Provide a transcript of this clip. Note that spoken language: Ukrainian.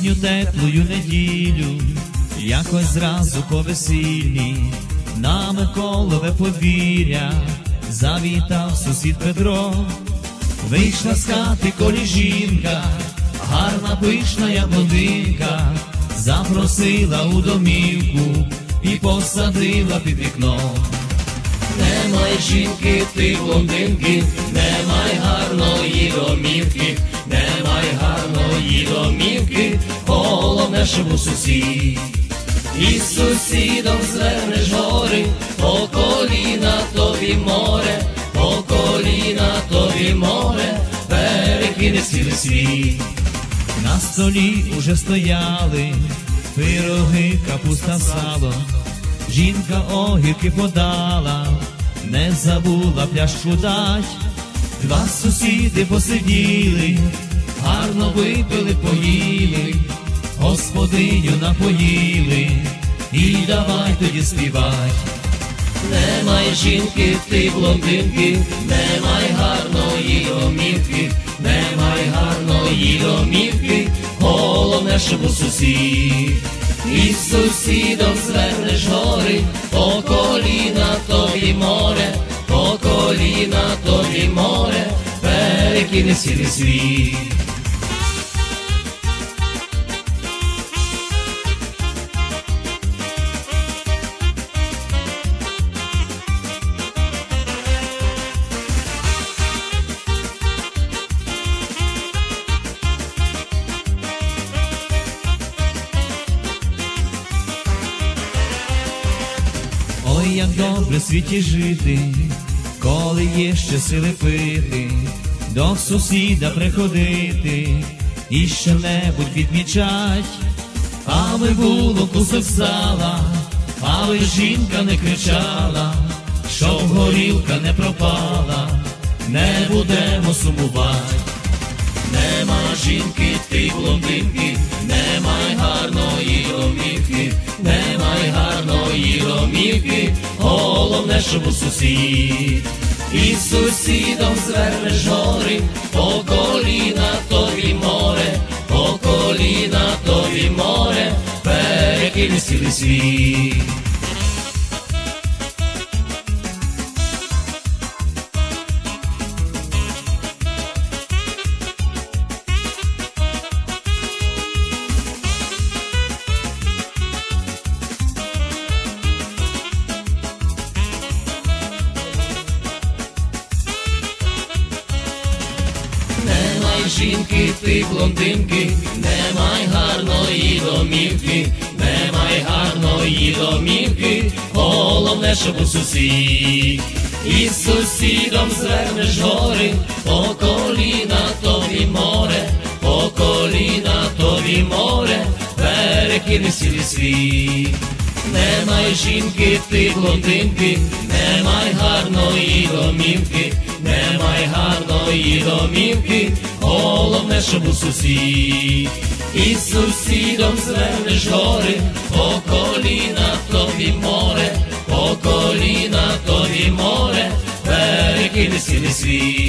літню теплую неділю, якось зразу по весільні, на Миколове подвір'я завітав сусід Петро. Вийшла з хати колі жінка, гарна пишна я блондинка, запросила у домівку і посадила під вікном. Немає жінки, ти блондинки, немає гарної домівки, немає гарної домівки, головне, щоб у сусід. І з сусідом звернеш гори, по коліна тобі море, по коліна тобі море, перекине цілий світ. На столі уже стояли пироги, капуста, сало, жінка огірки подала, не забула пляшку дать. Два сусіди посиділи, гарно випили, поїли, господиню напоїли, і давай тоді співать. Немає жінки, ти блондинки, немає гарної домівки, немає гарної домівки, головне, щоб у сусід. І з сусідом звернеш гори, по коліна тобі море, по коліна тобі море, перекине цілий світ. Ой, як добре в світі жити, коли є ще сили пити, до сусіда приходити і що-небудь відмічать. Аби було кусок сала, аби жінка не кричала, щоб горілка не пропала, не будемо сумувати. Нема жінки, ти блондинки, немає гарної домівки, немає гарної домівки, головне, щоб у сусід. І з сусідом звернеш гори, по коліна тобі море, по коліна тобі море, перекине цілий світ. Немає жінки, ти блондинки, немає гарної домівки, немає гарної домівки, головне, щоб у сусід. І з сусідом звернеш гори, по коліна тобі море, по коліна тобі море, перекине цілий світ. Немає жінки, ти блондинки, немає гарної домівки, немає гарної домівки, головне, щоб у сусід. І з сусідом звернеш гори, по коліна тобі море, по коліна тобі море, перекине цілий світ.